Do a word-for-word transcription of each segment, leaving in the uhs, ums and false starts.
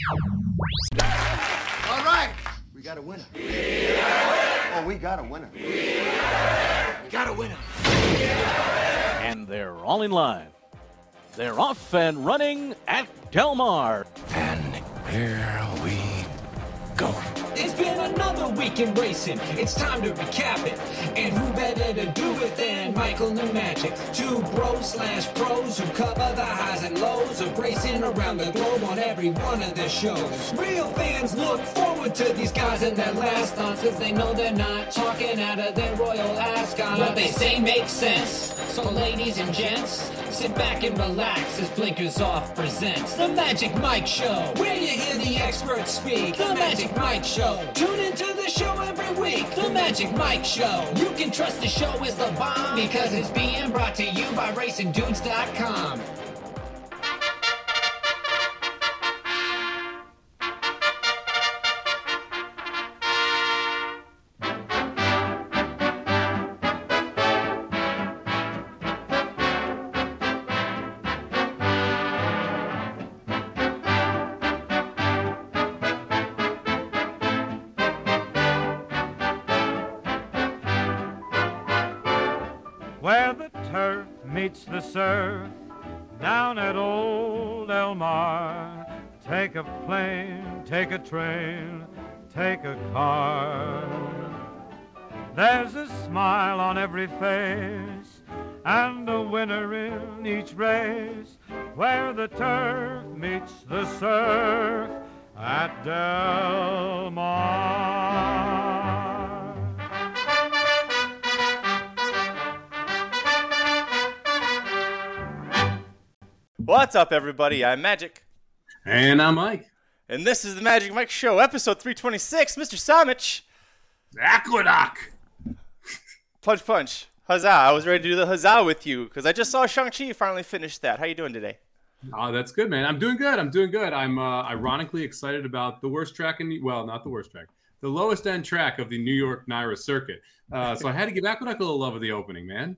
All right, we got a winner. Oh, we got a winner. We got a winner. And they're all in line. They're off and running at Del Mar. And here we go. It's been another week in racing. It's time to recap it. And who better to do it than Michael and Magic? Two bros slash pros who cover the highs and lows of racing around the globe on every one of their shows. Real fans look forward to these guys and their last dance, cause they know they're not talking out of their royal ascot. What they say makes sense. So ladies and gents, sit back and relax as Blinkers Off presents The Magic Mike Show, where you hear the experts speak. The Magic Mike Show. Tune into the show every week. The Magic Mike Show. You can trust the show is the bomb because it's being brought to you by Racing Dudes dot com. Where the turf meets the surf, down at old Del Mar. Take a plane, take a train, take a car. There's a smile on every face, and a winner in each race. Where the turf meets the surf at Del Mar. What's up, everybody? I'm Magic. And I'm Mike. And this is the Magic Mike Show, episode three twenty-six. Mister Samich. Aqueduct. Punch, punch. Huzzah. I was ready to do the huzzah with you because I just saw Shang-Chi finally finish that. How you doing today? Oh, that's good, man. I'm doing good. I'm doing good. I'm uh, ironically excited about the worst track in the, well, not the worst track, the lowest end track of the New York NYRA circuit. Uh, so I had to give Aqueduct a little love of the opening, man.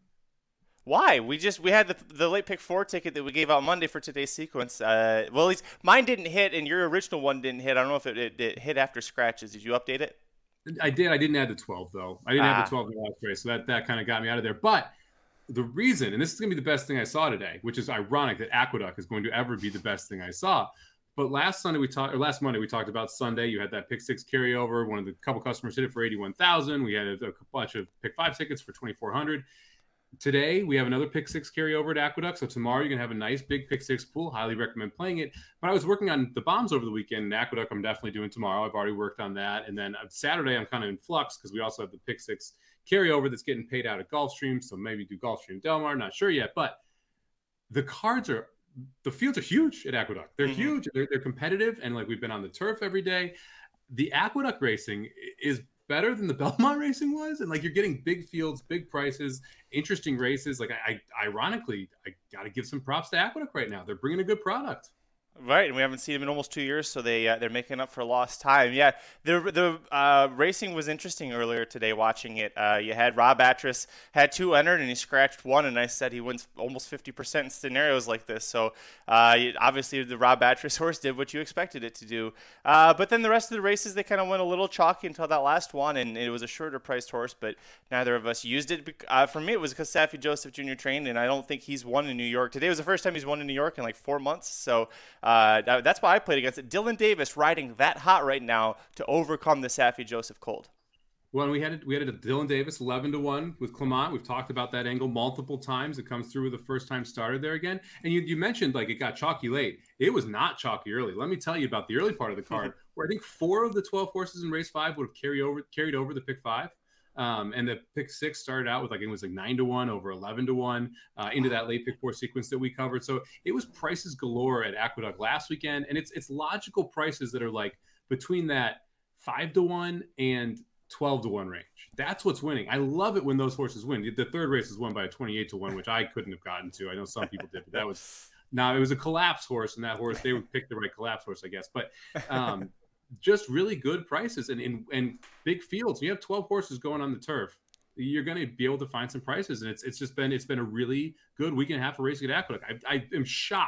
Why? We just we had the the late pick four ticket that we gave out Monday for today's sequence. Uh, well, at least mine didn't hit, and your original one didn't hit. I don't know if it, it, it hit after scratches. Did you update it? I did. I didn't add the twelve though. I didn't ah. add the twelve in the last race, so that that kind of got me out of there. But the reason, and this is going to be the best thing I saw today, which is ironic that Aqueduct is going to ever be the best thing I saw. But last Sunday we talked, or last Monday we talked about Sunday. You had that pick six carryover. One of the couple customers hit it for eighty-one thousand. We had a, a bunch of pick five tickets for twenty-four hundred. Today, we have another pick six carryover at Aqueduct. So tomorrow, you're going to have a nice big pick six pool. Highly recommend playing it. But I was working on the bombs over the weekend. And Aqueduct, I'm definitely doing tomorrow. I've already worked on that. And then Saturday, I'm kind of in flux because we also have the pick six carryover that's getting paid out at Gulfstream. So maybe do Gulfstream Del Mar. Not sure yet. But the cards are, the fields are huge at Aqueduct. They're mm-hmm. huge. They're, they're competitive. And like we've been on the turf every day. The Aqueduct racing is better than the Belmont racing was, and like you're getting big fields, big prices, interesting races. Like I, I ironically, I got to give some props to Aqueduct right now. They're bringing a good product. Right, and we haven't seen them in almost two years, so they uh, they're making up for lost time. Yeah, the the uh, racing was interesting earlier today. Watching it, uh, you had Rob Atras had two entered, and he scratched one, and I said he wins almost fifty percent in scenarios like this. So uh, obviously, the Rob Atras horse did what you expected it to do. Uh, but then the rest of the races, they kind of went a little chalky until that last one, and it was a shorter priced horse, but neither of us used it. Uh, for me, it was because Saffie Joseph Junior trained, and I don't think he's won in New York. Today was the first time he's won in New York in like four months. So. Uh, that's why I played against it. Dylan Davis riding that hot right now to overcome the Saffie Joseph cold. Well, and we had it, we had it at Dylan Davis eleven to one with Clement. We've talked about that angle multiple times. It comes through with the first time starter there again. And you, you mentioned like it got chalky late. It was not chalky early. Let me tell you about the early part of the card where I think four of the twelve horses in race five would have carried over carried over the pick five. Um, and the pick six started out with like, it was like nine to one over eleven to one uh, into that late pick four sequence that we covered. So it was prices galore at Aqueduct last weekend. And it's, it's logical prices that are like between that five to one and twelve to one range. That's what's winning. I love it when those horses win. The third race was won by a twenty-eight to one, which I couldn't have gotten to. I know some people did, but that was, now it was a collapse horse, and that horse, they would pick the right collapse horse, I guess. But, um, just really good prices and, and and big fields. You have twelve horses going on the turf. You're going to be able to find some prices, and it's it's just been it's been a really good week and a half of racing at Aqueduct. I, I am shocked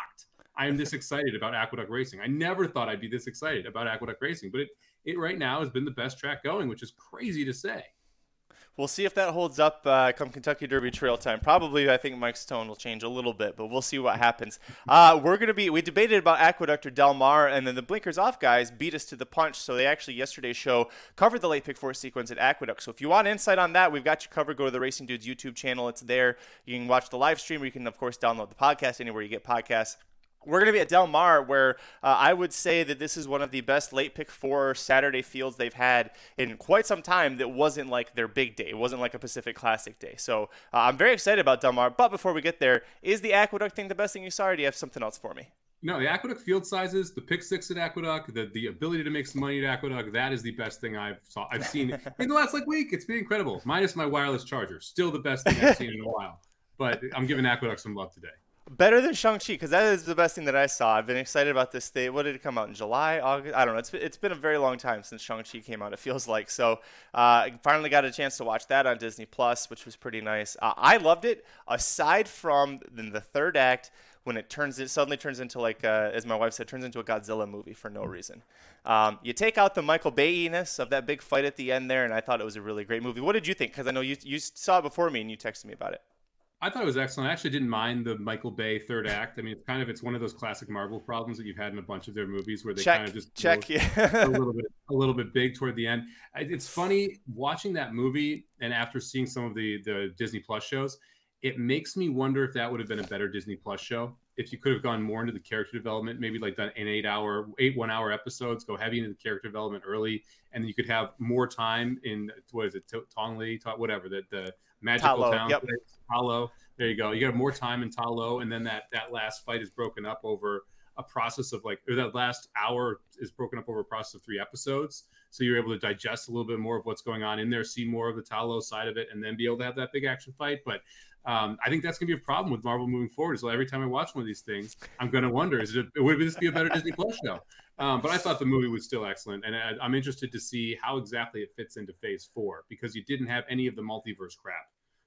I am this excited about Aqueduct Racing. I never thought I'd be this excited about Aqueduct Racing, but it, it right now has been the best track going, which is crazy to say. We'll see if that holds up uh, come Kentucky Derby trail time. Probably, I think Mike's tone will change a little bit, but we'll see what happens. Uh, we're going to be, we debated about Aqueduct or Del Mar, and then the Blinkers Off guys beat us to the punch. So they actually, yesterday's show, covered the late pick four sequence at Aqueduct. So if you want insight on that, we've got you covered. Go to the Racing Dudes YouTube channel. It's there. You can watch the live stream, or you can, of course, download the podcast anywhere you get podcasts. We're going to be at Del Mar, where uh, I would say that this is one of the best late pick four Saturday fields they've had in quite some time that wasn't like their big day. It wasn't like a Pacific Classic day. So uh, I'm very excited about Del Mar. But before we get there, is the Aqueduct thing the best thing you saw, or do you have something else for me? No, the Aqueduct field sizes, the pick six at Aqueduct, the, the ability to make some money at Aqueduct, that is the best thing I've saw I've seen in the last like week. It's been incredible. Minus my wireless charger. Still the best thing I've seen in a while. But I'm giving Aqueduct some love today. Better than Shang-Chi, because that is the best thing that I saw. I've been excited about this day. What did it come out in July, August? I don't know. It's been, it's been a very long time since Shang-Chi came out, it feels like. So uh, finally got a chance to watch that on Disney Plus, which was pretty nice. Uh, I loved it, aside from the, the third act, when it turns it suddenly turns into, like, uh, as my wife said, turns into a Godzilla movie for no reason. Um, you take out the Michael Bay-ness of that big fight at the end there, and I thought it was a really great movie. What did you think? Because I know you you saw it before me, and you texted me about it. I thought it was excellent. I actually didn't mind the Michael Bay third act. I mean, it's kind of it's one of those classic Marvel problems that you've had in a bunch of their movies where they check, kind of just check go yeah. a little bit a little bit big toward the end. It's funny watching that movie, and after seeing some of the the Disney Plus shows, it makes me wonder if that would have been a better Disney Plus show. If you could have gone more into the character development, maybe like done an eight hour, eight one hour episodes, go heavy into the character development early, and then you could have more time in what is it, Tongli, whatever the the magical Ta Lo, town, yep. Ta Lo. There you go. You got more time in Ta Lo, and then that that last fight is broken up over a process of like, or that last hour is broken up over a process of three episodes. So you're able to digest a little bit more of what's going on in there, see more of the Ta Lo side of it, and then be able to have that big action fight. But um, I think that's going to be a problem with Marvel moving forward. So every time I watch one of these things, I'm going to wonder, is it would this be a better Disney Plus show? Um, but I thought the movie was still excellent, and I, I'm interested to see how exactly it fits into Phase Four, because you didn't have any of the multiverse crap.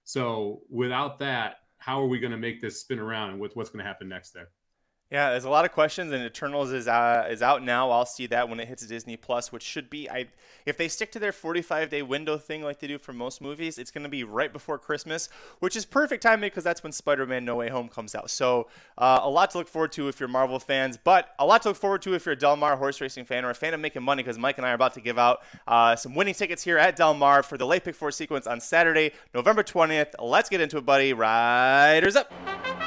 So without that, how are we going to make this spin around, and what's what's going to happen next there? Yeah, there's a lot of questions, and Eternals is uh, is out now. I'll see that when it hits Disney Plus, which should be, I if they stick to their forty-five day window thing like they do for most movies, it's going to be right before Christmas, which is perfect timing because that's when Spider-Man No Way Home comes out. So uh, a lot to look forward to if you're Marvel fans, but a lot to look forward to if you're a Del Mar horse racing fan or a fan of making money, because Mike and I are about to give out uh, some winning tickets here at Del Mar for the late pick four sequence on Saturday, November twentieth. Let's get into it, buddy. Riders up.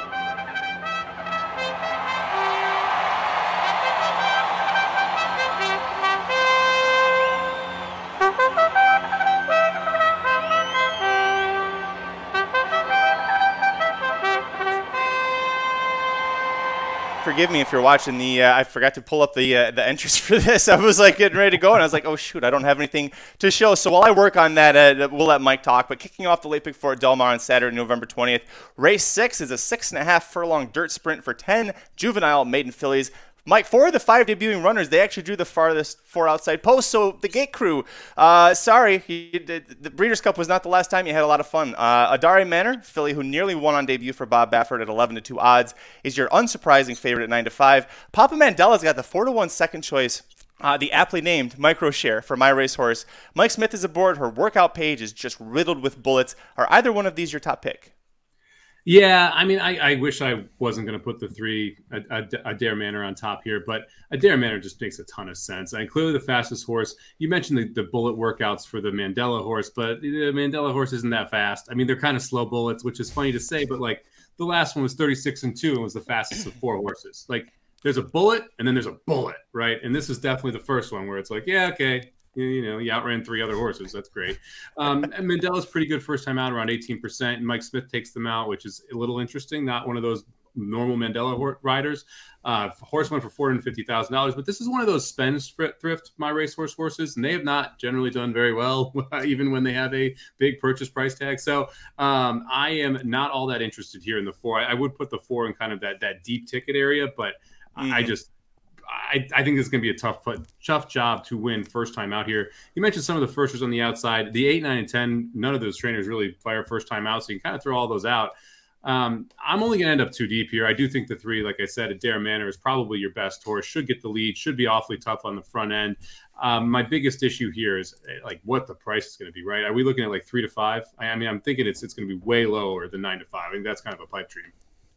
Forgive me if you're watching the, uh, I forgot to pull up the uh, the entries for this. I was like getting ready to go, and I was like, oh shoot, I don't have anything to show. So while I work on that, uh, we'll let Mike talk. But kicking off the late pick four at Del Mar on Saturday, November twentieth, race six is a six and a half furlong dirt sprint for ten juvenile maiden fillies. Mike, four of the five debuting runners, they actually drew the farthest four outside posts. So the gate crew, uh, sorry, you, the, the Breeders' Cup was not the last time you had a lot of fun. Uh, Adare Manor, filly who nearly won on debut for Bob Baffert at eleven to two odds, is your unsurprising favorite at nine to five. Papa Mandela's got the four to one second choice. Uh, the aptly named Microshare for My Racehorse. Mike Smith is aboard. Her workout page is just riddled with bullets. Are either one of these your top pick? Yeah, I mean, I, I wish I wasn't going to put the three Adare Manor on top here, but Adare Manor just makes a ton of sense. I mean, clearly the fastest horse. You mentioned the, the bullet workouts for the Mandela horse, but the Mandela horse isn't that fast. I mean, they're kind of slow bullets, which is funny to say, but like the last one was thirty-six and two and was the fastest of four horses. Like there's a bullet and then there's a bullet, right? And this is definitely the first one where it's like, yeah, okay. You know, you outran three other horses. That's great. Um, and Mandela's pretty good first time out, around eighteen percent. And Mike Smith takes them out, which is a little interesting. Not one of those normal Mandela riders. Uh, horse went for four hundred fifty thousand dollars, but this is one of those spendthrift My Racehorse horses, and they have not generally done very well, even when they have a big purchase price tag. So um, I am not all that interested here in the four. I, I would put the four in kind of that that deep ticket area, but mm-hmm. I just. I, I think this is going to be a tough, tough job to win first time out here. You mentioned some of the firsters on the outside. The eight, nine, and ten, none of those trainers really fire first time out, so you can kind of throw all those out. Um, I'm only going to end up too deep here. I do think the three, like I said, Adair Manor is probably your best horse, should get the lead, should be awfully tough on the front end. Um, my biggest issue here is like what the price is going to be, right? Are we looking at like three to five? I, I mean, I'm thinking it's it's going to be way lower than nine to five. I think that's kind of a pipe dream.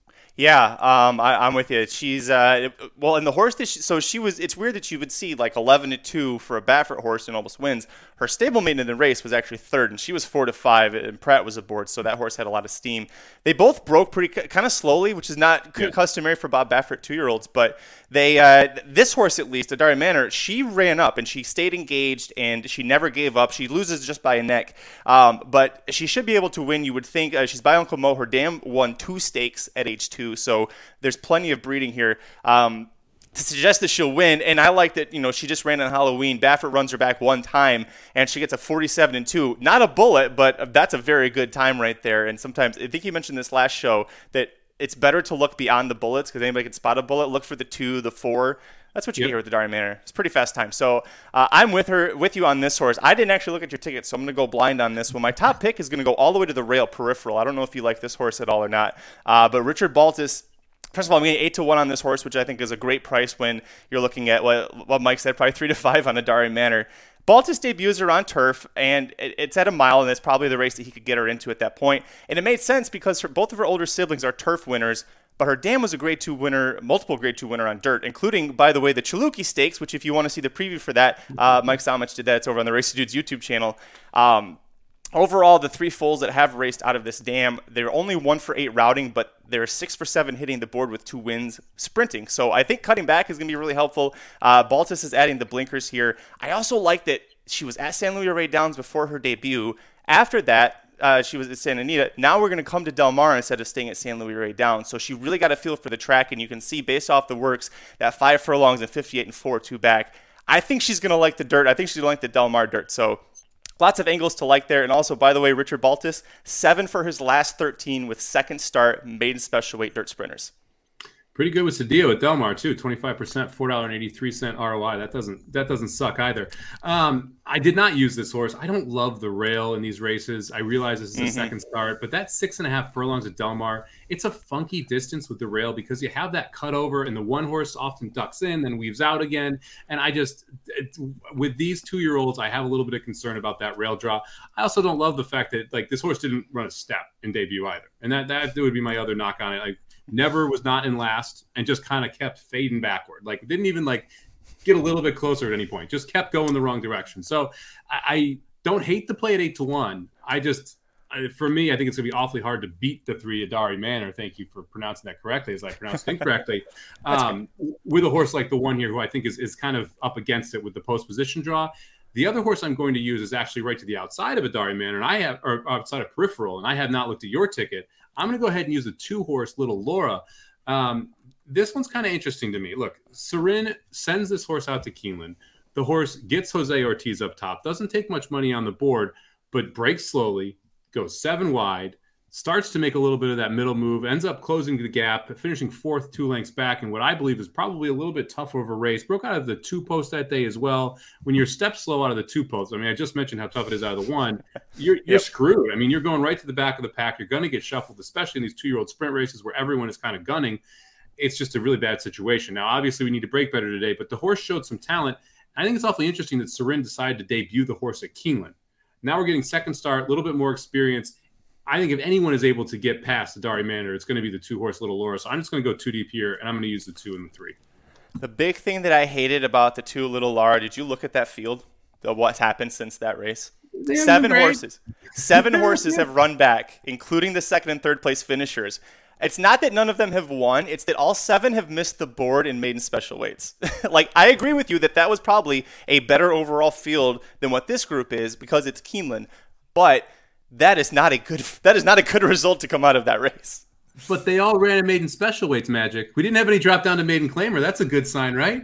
Yeah, um, I, I'm with you. She's uh, well, and the horse that she, so she was. It's weird that you would see like eleven to two for a Baffert horse and almost wins. Her stablemate in the race was actually third, and she was four to five, and Pratt was aboard, so that horse had a lot of steam. They both broke pretty kind of slowly, which is not yeah. customary for Bob Baffert two-year-olds, but they uh, this horse at least, Adair Manor, she ran up and she stayed engaged and she never gave up. She loses just by a neck, um, but she should be able to win. You would think uh, she's by Uncle Mo. Her dam won two stakes at age two, so there's plenty of breeding here. Um, to suggest that she'll win, and I like that, you know, she just ran on Halloween. Baffert runs her back one time, and she gets a forty-seven and two. Not a bullet, but that's a very good time right there. And sometimes, I think you mentioned this last show, that it's better to look beyond the bullets because anybody can spot a bullet. Look for the two, the four. That's what you yep. get here with the Adair Manor. It's pretty fast time. So uh, I'm with her, with you on this horse. I didn't actually look at your ticket, so I'm going to go blind on this one. My top pick is going to go all the way to the rail Peripheral. I don't know if you like this horse at all or not, uh, but Richard Baltas. First of all, I'm getting eight to one on this horse, which I think is a great price when you're looking at what, what Mike said, probably three to five on Adair Manor. Baltas debuts her on turf, and it's at a mile, and it's probably the race that he could get her into at that point. And it made sense because her, both of her older siblings are turf winners, but her dam was a grade two winner, multiple grade two winner on dirt, including, by the way, the Chaluki Stakes, which if you want to see the preview for that, uh, Mike Samich did that. It's over on the Race Dudes YouTube channel. Um, Overall, the three foals that have raced out of this dam, they're only one for eight routing, but they're six for seven hitting the board with two wins sprinting. So I think cutting back is going to be really helpful. Uh, Baltas is adding the blinkers here. I also like that she was at San Luis Rey Downs before her debut. After that, uh, she was at Santa Anita. Now we're going to come to Del Mar instead of staying at San Luis Rey Downs. So she really got a feel for the track, and you can see based off the works that five furlongs and fifty-eight and four, two back. I think she's going to like the dirt. I think she's going to like the Del Mar dirt. So lots of angles to like there. And also, by the way, Richard Baltas, seven for his last thirteen with second start maiden special weight dirt sprinters. Pretty good with Cedillo at Del Mar too, twenty-five percent, four dollars and eighty-three cents R O I. That doesn't that doesn't suck either. Um, I did not use this horse. I don't love the rail in these races. I realize this is a mm-hmm. second start, but that six and a half furlongs at Del Mar, it's a funky distance with the rail because you have that cutover, and the one horse often ducks in, then weaves out again. And I just, it, with these two-year-olds, I have a little bit of concern about that rail draw. I also don't love the fact that like this horse didn't run a step in debut either, and that that would be my other knock on it. Like, never was not in last and just kind of kept fading backward. Like didn't even like get a little bit closer at any point. Just kept going the wrong direction. So I, I don't hate the play at eight to one. I just, I, for me, I think it's gonna be awfully hard to beat the three Adair Manor. Thank you for pronouncing that correctly, as I pronounced it correctly. Um, with a horse like the one here, who I think is is kind of up against it with the post position draw. The other horse I'm going to use is actually right to the outside of Adair Manor, and I have, or outside of Peripheral, and I have not looked at your ticket. I'm going to go ahead and use the two-horse Little Laura. Um, this one's kind of interesting to me. Look, Serin sends this horse out to Keeneland. The horse gets Jose Ortiz up top, doesn't take much money on the board, but breaks slowly, goes seven wide, starts to make a little bit of that middle move, ends up closing the gap, finishing fourth, two lengths back, and what I believe is probably a little bit tougher of a race. Broke out of the two post that day as well. When you're step slow out of the two post, I mean, I just mentioned how tough it is out of the one, you're, you're yep. screwed. I mean, you're going right to the back of the pack. You're going to get shuffled, especially in these two-year-old sprint races where everyone is kind of gunning. It's just a really bad situation. Now, obviously, we need to break better today, but the horse showed some talent. I think it's awfully interesting that Serin decided to debut the horse at Keeneland. Now we're getting second start, a little bit more experience. I think if anyone is able to get past the Adair Manor, it's going to be the two-horse Little Laura. So I'm just going to go two deep here, and I'm going to use the two and the three. The big thing that I hated about the two Little Laura, did you look at that field? The, what's happened since that race? They Seven horses. Seven horses have run back, including the second and third place finishers. It's not that none of them have won. It's that all seven have missed the board in maiden special weights. Like, I agree with you that that was probably a better overall field than what this group is because it's Keeneland. But that is not a good that is not a good result to come out of that race. But they all ran in maiden special weights, Magic. We didn't have any drop down to maiden claimer. That's a good sign, right?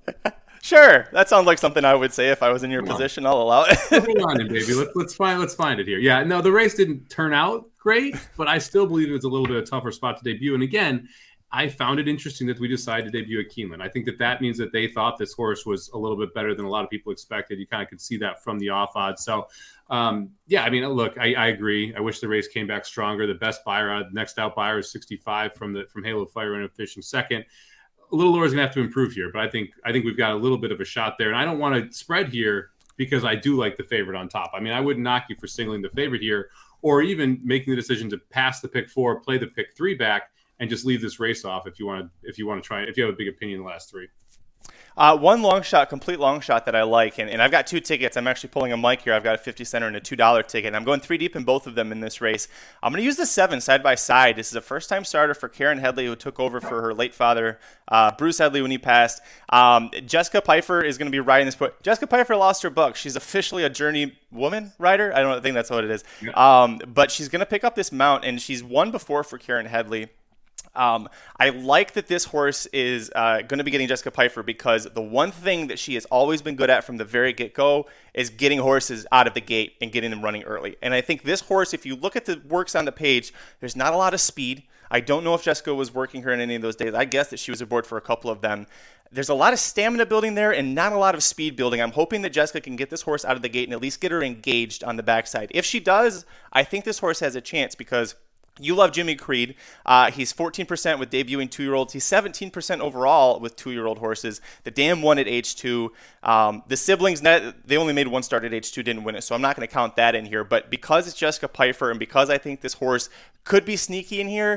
Sure. That sounds like something I would say if I was in your come position. On. I'll allow it. Hold on, baby. Let's let's find let's find it here. Yeah, no, the race didn't turn out great, but I still believe it was a little bit of a tougher spot to debut. And again, I found it interesting that we decided to debut at Keeneland. I think that that means that they thought this horse was a little bit better than a lot of people expected. You kind of could see that from the off odds. So, um, yeah, I mean, look, I, I agree. I wish the race came back stronger. The best buyer, uh, next out buyer is sixty-five from the from Halo Fire and Fishing second. A little lower is going to have to improve here, but I think I think we've got a little bit of a shot there. And I don't want to spread here because I do like the favorite on top. I mean, I wouldn't knock you for singling the favorite here, or even making the decision to pass the pick four, play the pick three back, and just leave this race off if you want to if you want to try if you have a big opinion in the last three. Uh, one long shot, complete long shot that I like, and, and I've got two tickets. I'm actually pulling a mic here. I've got a fifty center and a two dollar ticket, and I'm going three deep in both of them in this race. I'm going to use the seven side by side. This is a first-time starter for Karen Headley, who took over for her late father, uh, Bruce Headley, when he passed. Um, Jessica Pfeiffer is going to be riding this. Jessica Pfeiffer lost her buck. She's officially a journey woman rider. I don't think that's what it is. Yeah. Um, but she's going to pick up this mount, and she's won before for Karen Headley. Um, I like that this horse is uh, going to be getting Jessica Pfeiffer because the one thing that she has always been good at from the very get-go is getting horses out of the gate and getting them running early. And I think this horse, if you look at the works on the page, there's not a lot of speed. I don't know if Jessica was working her in any of those days. I guess that she was aboard for a couple of them. There's a lot of stamina building there and not a lot of speed building. I'm hoping that Jessica can get this horse out of the gate and at least get her engaged on the backside. If she does, I think this horse has a chance because you love Jimmy Creed. Uh, he's fourteen percent with debuting two-year-olds. He's seventeen percent overall with two-year-old horses. The Dam won at age two. Um, the siblings, they only made one start at age two, didn't win it, so I'm not going to count that in here. But because it's Jessica Pfeiffer and because I think this horse could be sneaky in here,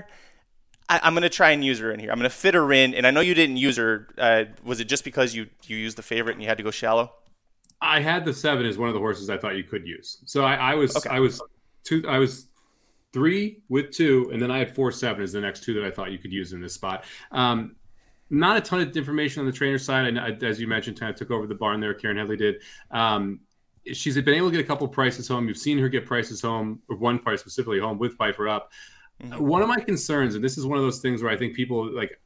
I, I'm going to try and use her in here. I'm going to fit her in. And I know you didn't use her. Uh, was it just because you, you used the favorite and you had to go shallow? I had the seven as one of the horses I thought you could use. So I, I was okay. I was two. I was. Three with two, and then I had four seven as the next two that I thought you could use in this spot. Um, not a ton of information on the trainer side. And I, as you mentioned, kind of took over the barn there. Karen Headley did. Um, she's been able to get a couple prices home. You've seen her get prices home, or one price specifically home with Pfeiffer up. Mm-hmm. One of my concerns, and this is one of those things where I think people like,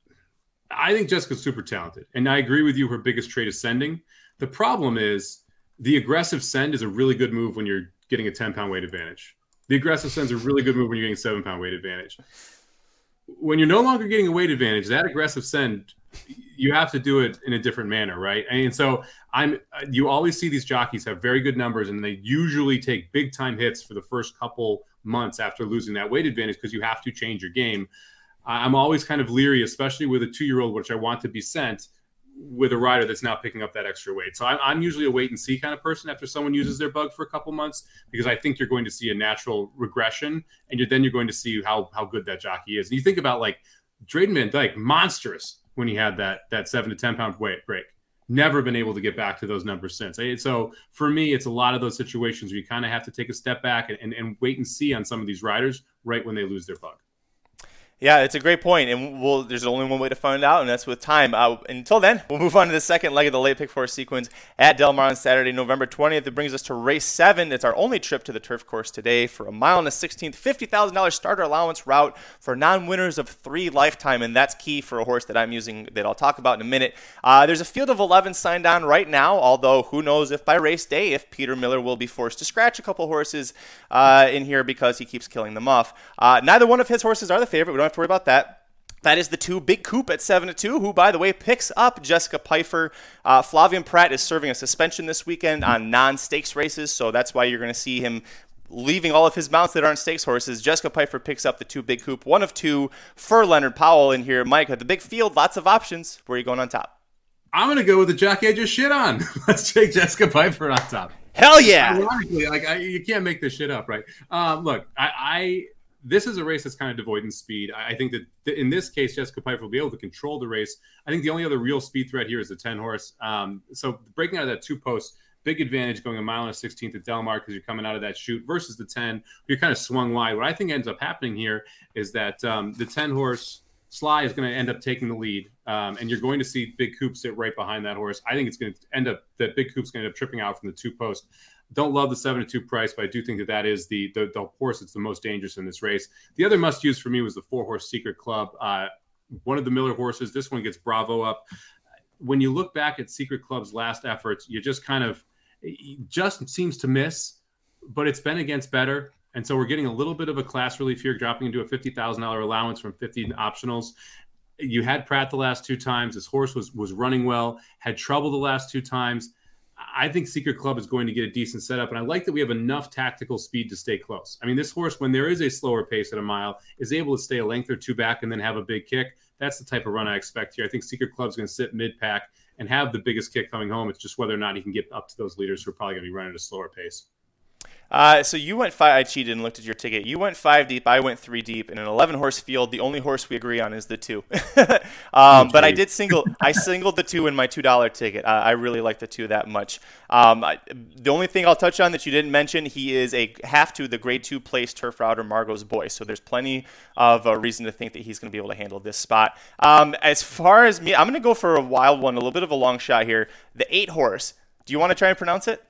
I think Jessica's super talented, and I agree with you. Her biggest trait is sending. The problem is the aggressive send is a really good move when you're getting a ten pound weight advantage. The aggressive send's a really good move when you're getting a seven-pound weight advantage. When you're no longer getting a weight advantage, that aggressive send, you have to do it in a different manner, right? And so I'm. You always see these jockeys have very good numbers, and they usually take big-time hits for the first couple months after losing that weight advantage because you have to change your game. I'm always kind of leery, especially with a two-year-old, which I want to be sent, with a rider that's now picking up that extra weight. So I'm, I'm usually a wait and see kind of person after someone uses their bug for a couple months, because I think you're going to see a natural regression, and you're, then you're going to see how how good that jockey is. And you think about like Drayden Van Dyke, monstrous when he had that that seven to ten pound weight break. Never been able to get back to those numbers since. So for me, it's a lot of those situations where you kind of have to take a step back and, and, and wait and see on some of these riders right when they lose their bug. Yeah, it's a great point, and we'll, there's only one way to find out, and that's with time. Uh, until then, we'll move on to the second leg of the late pick four sequence at Del Mar on Saturday, November twentieth. It brings us to race seven. It's our only trip to the turf course today for a mile and a sixteenth, fifty thousand dollars starter allowance route for non-winners of three lifetime, and that's key for a horse that I'm using that I'll talk about in a minute. Uh, there's a field of eleven signed on right now, although who knows if by race day, if Peter Miller will be forced to scratch a couple horses uh, in here because he keeps killing them off. Uh, neither one of his horses are the favorite. We don't have to worry about that. That is the two Big Coop at seven to two, who, by the way, picks up Jessica Pfeiffer. Uh, Flavian Pratt is serving a suspension this weekend on non-stakes races, so that's why you're going to see him leaving all of his mounts that aren't stakes horses. Jessica Pfeiffer picks up the two Big Coop, one of two for Leonard Powell in here. Mike, at the big field, lots of options. Where are you going on top? I'm going to go with the jockey I just shit on. Let's take Jessica Pfeiffer on top. Hell yeah! Ironically, like I, you can't make this shit up, right? Um, look, I, I this is a race that's kind of devoid in speed. I, I think that th- in this case, Jessica Pfeiffer will be able to control the race. I think the only other real speed threat here is the ten horse. Um, so breaking out of that two post, big advantage going a mile and a sixteenth at Del Mar because you're coming out of that chute versus the ten. You're kind of swung wide. What I think ends up happening here is that um, the ten horse Sly is going to end up taking the lead, um, and you're going to see Big Coop sit right behind that horse. I think it's going to end up that Big Coop's going to end up tripping out from the two post. Don't love the seven to two price, but I do think that that is the, the the horse that's the most dangerous in this race. The other must use for me was the four horse Secret Club. Uh, one of the Miller horses. This one gets Bravo up. When you look back at Secret Club's last efforts, you just kind of it just seems to miss, but it's been against better. And so we're getting a little bit of a class relief here, dropping into a fifty thousand dollars allowance from fifty optionals. you had Pratt the last two times. This horse was was running well, had trouble the last two times. I think Secret Club is going to get a decent setup, and I like that we have enough tactical speed to stay close. I mean, this horse, when there is a slower pace at a mile, is able to stay a length or two back and then have a big kick. That's the type of run I expect here. I think Secret Club's going to sit mid-pack and have the biggest kick coming home. It's just whether or not he can get up to those leaders who are probably going to be running at a slower pace. Uh, so you went five. I cheated and looked at your ticket. You went five deep. I went three deep. In an eleven horse field, the only horse we agree on is the two. um, but I did single. I singled the two in my two dollar ticket. Uh, I really like the two that much. Um, I, the only thing I'll touch on that you didn't mention, he is a half to the grade two place turf router Margot's Boy. So there's plenty of uh, reason to think that he's going to be able to handle this spot. Um, as far as me, I'm going to go for a wild one, a little bit of a long shot here. The eight horse. Do you want to try and pronounce it?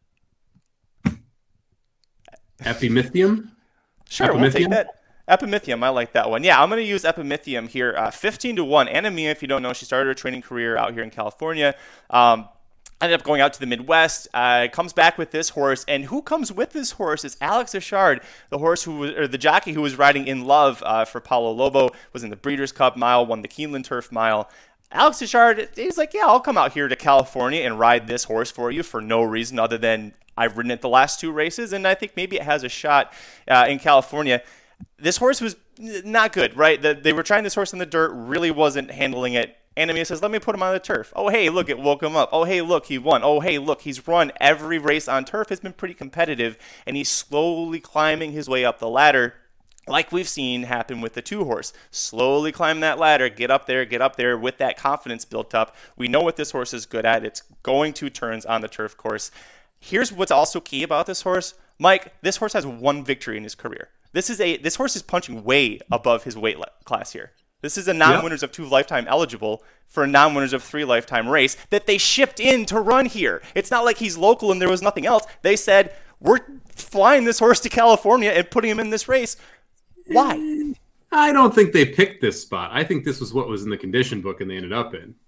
Epimethium? Sure, we'll take that. Epimethium, I like that one. Yeah, I'm going to use Epimethium here. Uh, fifteen to one. Anna Mia, if you don't know, she started her training career out here in California. Um, ended up going out to the Midwest. Uh, comes back with this horse. And who comes with this horse is Alex Achard, the horse who was, or the jockey who was riding In Love uh, for Paulo Lobo, was in the Breeders' Cup Mile, won the Keeneland Turf Mile. Alex Achard, he's like, yeah, I'll come out here to California and ride this horse for you for no reason other than I've ridden it the last two races, and I think maybe it has a shot uh, in California. This horse was not good, right? The, they were trying this horse in the dirt, really wasn't handling it. Anna Mia says, let me put him on the turf. Oh, hey, look, it woke him up. Oh, hey, look, he won. Oh, hey, look, he's run every race on turf. It's been pretty competitive, and he's slowly climbing his way up the ladder, like we've seen happen with the two horse. Slowly climb that ladder, get up there, get up there with that confidence built up. We know what this horse is good at. It's going two turns on the turf course. Here's what's also key about this horse. Mike, this horse has one victory in his career. This is a this horse is punching way above his weight class here. This is a non-winners yep. of two lifetime eligible for a non-winners of three lifetime race that they shipped in to run here. It's not like he's local and there was nothing else. They said, we're flying this horse to California and putting him in this race. Why? I don't think they picked this spot. I think this was what was in the condition book and they ended up in.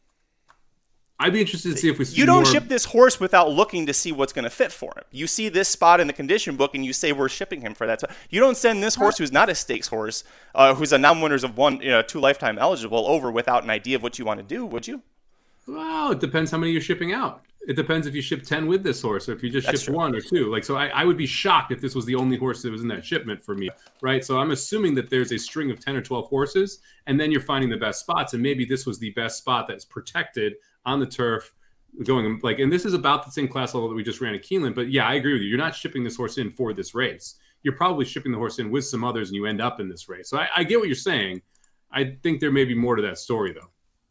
I'd be interested to see if we see You don't more... ship this horse without looking to see what's going to fit for him. You see this spot in the condition book and you say we're shipping him for that. So you don't send this horse who's not a stakes horse, uh, who's a non-winners of one, you know, two lifetime eligible over without an idea of what you want to do, would you? Well, it depends how many you're shipping out. It depends if you ship ten with this horse or if you just That's ship true. one or two. Like, so I, I would be shocked if this was the only horse that was in that shipment for me, right? So I'm assuming that there's a string of ten or twelve horses, and then you're finding the best spots. And maybe this was the best spot that's protected on the turf, going like, and this is about the same class level that we just ran at Keeneland. But yeah, I agree with you. You're not shipping this horse in for this race. You're probably shipping the horse in with some others, and you end up in this race. So I, I get what you're saying. I think there may be more to that story, though.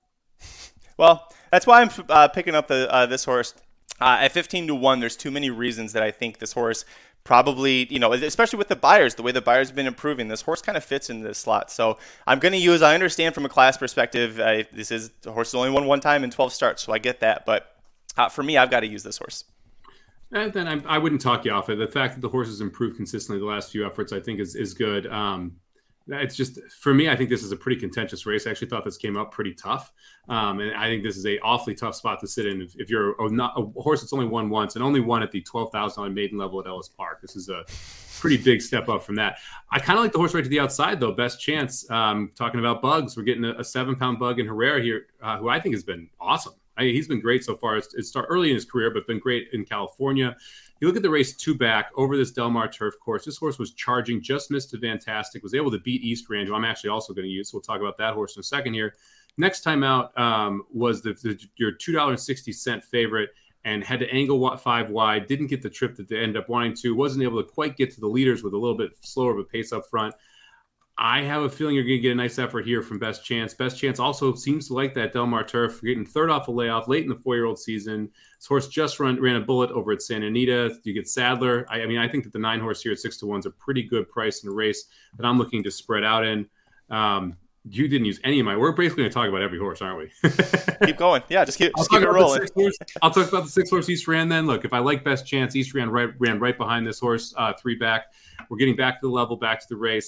Well, that's why I'm uh, picking up the uh, this horse uh, at fifteen to one. There's too many reasons that I think this horse probably, you know, especially with the buyers, the way the buyers have been improving, this horse kind of fits into this slot. So I'm going to use, I understand from a class perspective, uh, this is the horse has only won one time in twelve starts, so I get that. But uh, for me, I've got to use this horse. And then I, I wouldn't talk you off it. The fact that the horse has improved consistently the last few efforts, I think, is is good. Um, It's just, for me, I think this is a pretty contentious race. I actually thought this came up pretty tough. Um, and I think this is a awfully tough spot to sit in if, if you're a, not, a horse that's only won once and only won at the twelve thousand dollars maiden level at Ellis Park. This is a pretty big step up from that. I kind of like the horse right to the outside, though. Best Chance. Um, talking about bugs, we're getting a, a seven-pound bug in Herrera here, uh, who I think has been awesome. I mean, he's been great so far. It's, it's start early in his career, but been great in California. You look at the race two back over this Del Mar turf course. This horse was charging, just missed a Fantastic, was able to beat East Rand, who I'm actually also going to use. So we'll talk about that horse in a second here. Next time out um, was the, the your two dollars and sixty cents favorite and had to angle five wide, didn't get the trip that they ended up wanting to, wasn't able to quite get to the leaders with a little bit slower of a pace up front. I have a feeling you're going to get a nice effort here from Best Chance. Best Chance also seems to like that Del Mar turf, getting third off a layoff late in the four-year-old season. This horse just run, ran a bullet over at Santa Anita. You get Sadler. I, I mean, I think that the nine horse here at six to one is a pretty good price in a race that I'm looking to spread out in. Um, you didn't use any of my. We're basically going to talk about every horse, aren't we? Keep going. Yeah, just keep, just keep it rolling. I'll talk about the six horse East Rand then. Look, if I like Best Chance, East Rand right, ran right behind this horse, uh, three back. We're getting back to the level, back to the race.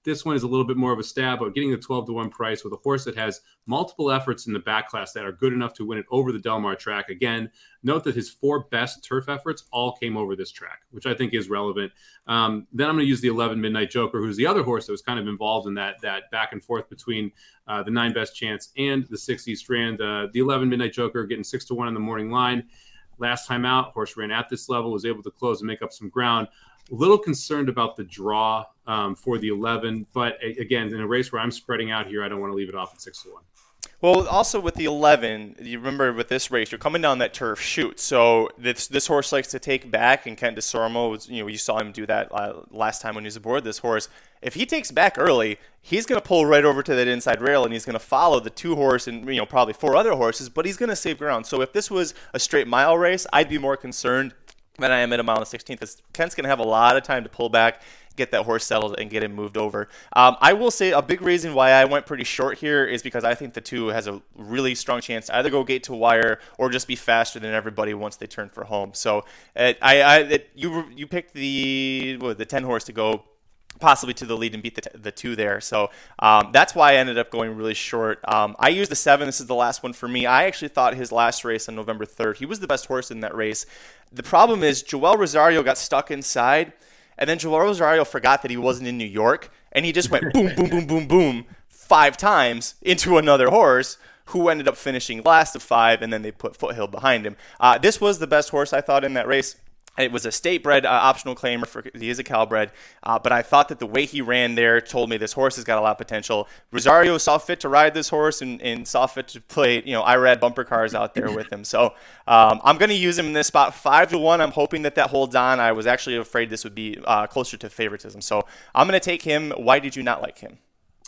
this one is a little bit more of a stab, but getting the twelve to one price with a horse that has multiple efforts in the back class that are good enough to win it over the Del Mar track. Again, note that his four best turf efforts all came over this track, which I think is relevant. Um, then I'm going to use the eleven Midnight Joker, who's the other horse that was kind of involved in that that back and forth between uh, the nine Best Chance and the six East Strand. Uh, the eleven Midnight Joker getting six to one on the morning line. Last time out, horse ran at this level, was able to close and make up some ground. A little concerned about the draw um, for the eleven, but a- again, in a race where I'm spreading out here, I don't want to leave it off at six to one. Well, also with the eleven, you remember with this race, you're coming down that turf chute. So this this horse likes to take back, and Kent DeSormo, was, you know, you saw him do that uh, last time when he was aboard this horse. If he takes back early, he's going to pull right over to that inside rail, and he's going to follow the two horse and, you know, probably four other horses, but he's going to save ground. So if this was a straight mile race, I'd be more concerned than I am at a mile and sixteenth. Kent's going to have a lot of time to pull back, get that horse settled, and get him moved over. Um, I will say a big reason why I went pretty short here is because I think the two has a really strong chance to either go gate to wire or just be faster than everybody once they turn for home. So uh, I, I it, you you picked the what, the ten horse to go possibly to the lead and beat the, t- the two there. So um, that's why I ended up going really short. Um, I used the seven. This is the last one for me. I actually thought his last race on November third, he was the best horse in that race. The problem is Joel Rosario got stuck inside, and then Joel Rosario forgot that he wasn't in New York, and he just went boom, boom, boom, boom, boom five times into another horse who ended up finishing last of five, and then they put Foothill behind him. Uh, this was the best horse, I thought, in that race. It was a state-bred uh, optional claimer. For, he is a Calbred, uh, but I thought that the way he ran there told me this horse has got a lot of potential. Rosario saw fit to ride this horse and, and saw fit to play, you know, I R A D bumper cars out there with him. So um, I'm going to use him in this spot, five to one. I'm hoping that that holds on. I was actually afraid this would be uh, closer to favoritism. So I'm going to take him. Why did you not like him?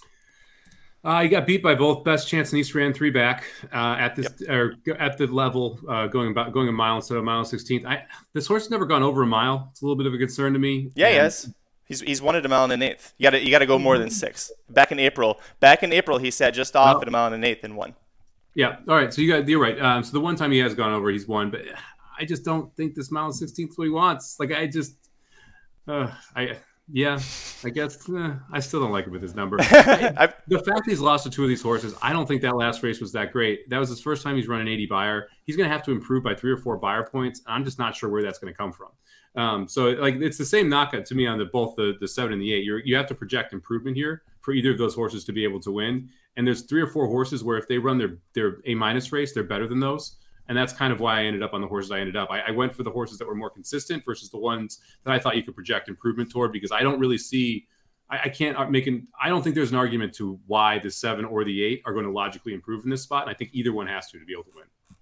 Uh, he got beat by both Best Chance and East ran three back uh, at this yep. or at the level uh, going about going a mile instead of a mile sixteenth. I this horse has never gone over a mile. It's a little bit of a concern to me. Yeah, and, he has. He's he's won at a mile and an eighth. You got to you got to go more than six. Back in April, back in April, he sat just off well, at a mile and an eighth and won. Yeah. All right. So you got you're right. Um, so the one time he has gone over, he's won. But I just don't think this mile and sixteenth is what he wants. Like I just, uh, I. Yeah, I guess eh, I still don't like him with his number. I, the fact he's lost to two of these horses, I don't think that last race was that great. That was his first time he's running eighty buyer. He's going to have to improve by three or four buyer points. I'm just not sure where that's going to come from. Um, so like it's the same knockout to me on the both the, the seven and the eight. You're, you have to project improvement here for either of those horses to be able to win. And there's three or four horses where if they run their their A minus race, they're better than those. And that's kind of why I ended up on the horses I ended up. I, I went for the horses that were more consistent versus the ones that I thought you could project improvement toward, because I don't really see, I, I can't make an, I don't think there's an argument to why the seven or the eight are going to logically improve in this spot. And I think either one has to to be able to win.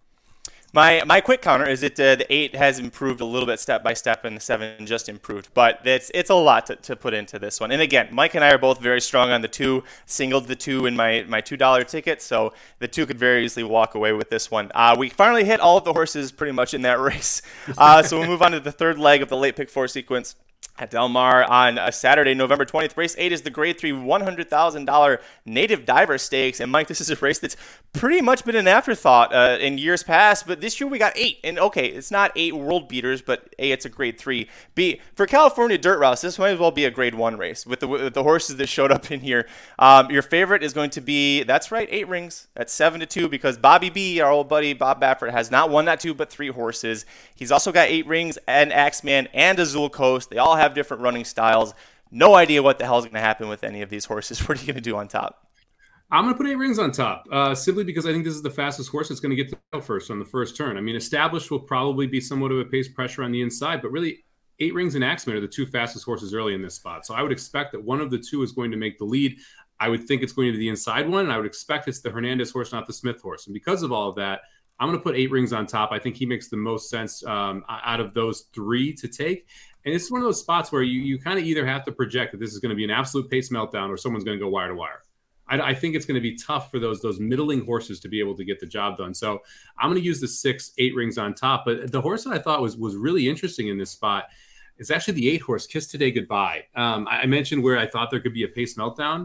My my quick counter is that uh, the eight has improved a little bit step by step, and the seven just improved. But it's it's a lot to, to put into this one. And again, Mike and I are both very strong on the two. Singled the two in my, my two dollar ticket, so the two could very easily walk away with this one. Uh, we finally hit all of the horses pretty much in that race. Uh, so we'll move on to the third leg of the late pick four sequence at Del Mar on a Saturday, November twentieth. Race eight is the grade three one hundred thousand dollars Native Diver Stakes. And Mike, this is a race that's pretty much been an afterthought uh, in years past, but this year we got eight. And okay, it's not eight world beaters, but A, it's a grade three. B, for California dirt routes, this might as well be a grade one race with the, with the horses that showed up in here. Um, your favorite is going to be, that's right, eight rings at seven to two, because Bobby B, our old buddy Bob Baffert, has not one, not two, but three horses. He's also got eight rings and Axeman and Azul Coast. They all have different running styles. No idea what the hell is going to happen with any of these horses. What are you going to do on top? I'm going to put eight rings on top, uh, simply because I think this is the fastest horse that's going to get to go first on the first turn. I mean, Established will probably be somewhat of a pace pressure on the inside, but really eight rings and Axeman are the two fastest horses early in this spot. So I would expect that one of the two is going to make the lead. I would think it's going to be the inside one, and I would expect it's the Hernandez horse, not the Smith horse. And because of all of that, I'm going to put eight rings on top. I think he makes the most sense um, out of those three to take. And it's one of those spots where you, you kind of either have to project that this is going to be an absolute pace meltdown or someone's going to go wire to wire. I, I think it's going to be tough for those those middling horses to be able to get the job done. So I'm going to use the six, eight rings on top. But the horse that I thought was was really interesting in this spot is actually the eight horse, Kiss Today Goodbye. Um, I, I mentioned where I thought there could be a pace meltdown.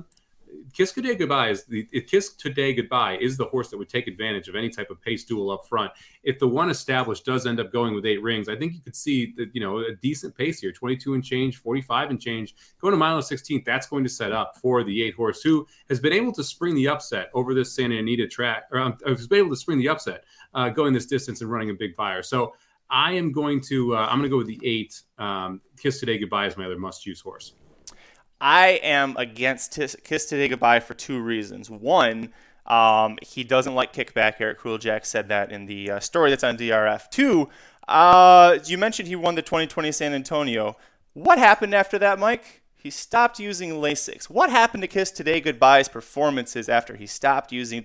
Kiss Today Goodbye is the it, Kiss Today Goodbye is the horse that would take advantage of any type of pace duel up front. If the one established does end up going with eight rings, I think you could see that, you know, a decent pace here, twenty-two and change, forty-five and change, going to mile and sixteenth. That's going to set up for the eight horse who has been able to spring the upset over this Santa Anita track, or um, has been able to spring the upset uh, going this distance and running a big buyer. So I am going to uh, I'm going to go with the eight. Um, Kiss Today Goodbye is my other must use horse. I am against Tis- Kiss Today Goodbye for two reasons. One, um, he doesn't like kickback. Eric Kruljac said that in the uh, story that's on D R F. Two, uh, you mentioned he won the twenty twenty San Antonio. What happened after that, Mike? He stopped using Lasix. What happened to Kiss Today Goodbye's performances after he stopped using...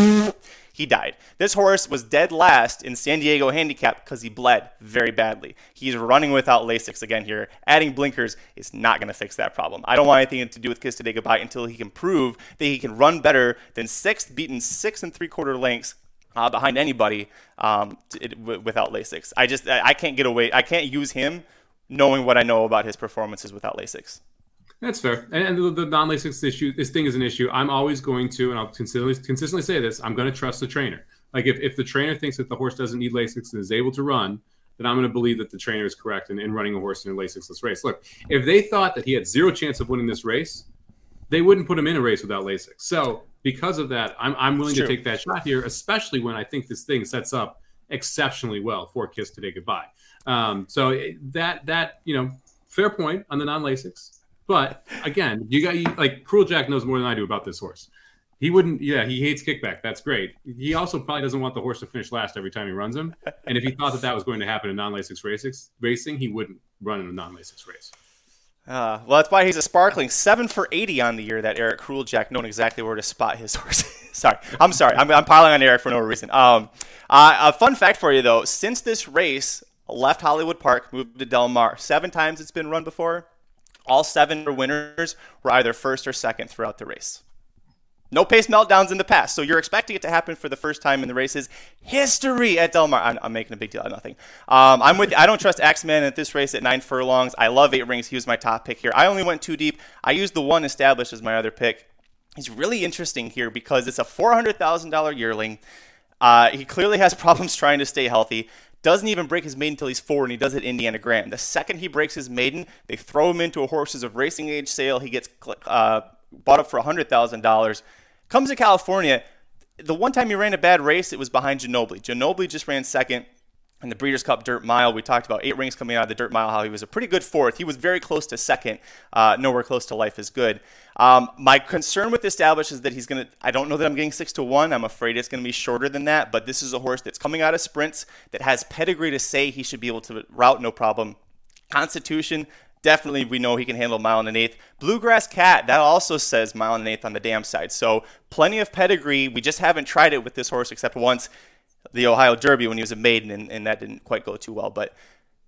He died. This horse was dead last in San Diego Handicap because he bled very badly. He's running without Lasix again here. Adding blinkers is not going to fix that problem. I don't want anything to do with Kiss Today Goodbye until he can prove that he can run better than sixth, beaten six and three quarter lengths uh, behind anybody um, to, it, w- without Lasix. I just I, I can't get away. I can't use him knowing what I know about his performances without Lasix. That's fair. And, and the, the non-Lasix issue, this thing is an issue. I'm always going to, and I'll consistently, consistently say this, I'm going to trust the trainer. Like if, if the trainer thinks that the horse doesn't need Lasix and is able to run, then I'm going to believe that the trainer is correct in, in running a horse in a Lasix-less race. Look, if they thought that he had zero chance of winning this race, they wouldn't put him in a race without Lasix. So because of that, I'm, I'm willing to take that shot here, especially when I think this thing sets up exceptionally well for Kiss Today Goodbye. Um, so that, that, you know, fair point on the non-Lasix. But again, you got you, like Kruljac knows more than I do about this horse. He wouldn't, yeah, he hates kickback. That's great. He also probably doesn't want the horse to finish last every time he runs him. And if he thought that that was going to happen in non-Lasix racing, he wouldn't run in a non-Lasix race. Uh, well, that's why he's a sparkling seven for eighty on the year. That Eric Kruljac knowing exactly where to spot his horse. sorry, I'm sorry. I'm, I'm piling on Eric for no reason. Um, uh, a fun fact for you though: since this race left Hollywood Park, moved to Del Mar, seven times it's been run before. All seven winners were either first or second throughout the race. No pace meltdowns in the past, so you're expecting it to happen for the first time in the race's history at Del Mar. I'm, I'm making a big deal out of nothing. Um, I'm with. I don't trust Axeman at this race at nine furlongs. I love eight rings. He was my top pick here. I only went too deep. I used the one established as my other pick. He's really interesting here because it's a four hundred thousand dollars yearling. Uh, he clearly has problems trying to stay healthy. Doesn't even break his maiden until he's four, and he does it Indiana Graham. The second he breaks his maiden, they throw him into a horses of racing age sale. He gets uh, bought up for one hundred thousand dollars. Comes to California. The one time he ran a bad race, it was behind Ginobili. Ginobili just ran second in the Breeders' Cup Dirt Mile. We talked about eight rings coming out of the Dirt Mile, how he was a pretty good fourth. He was very close to second, uh, nowhere close to Life is Good. Um, my concern with Established is that he's going to, I don't know that I'm getting six to one. I'm afraid it's going to be shorter than that, but this is a horse that's coming out of sprints that has pedigree to say he should be able to route no problem. Constitution, definitely we know he can handle mile and an eighth. Bluegrass Cat, that also says mile and an eighth on the dam side. So plenty of pedigree. We just haven't tried it with this horse except once, the Ohio Derby when he was a maiden, and, and that didn't quite go too well. But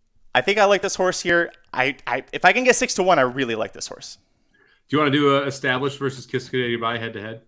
I think I like this horse here. I, I if I can get six to one, I really like this horse. Do you want to do a established versus Kiss Today Goodbye head to head?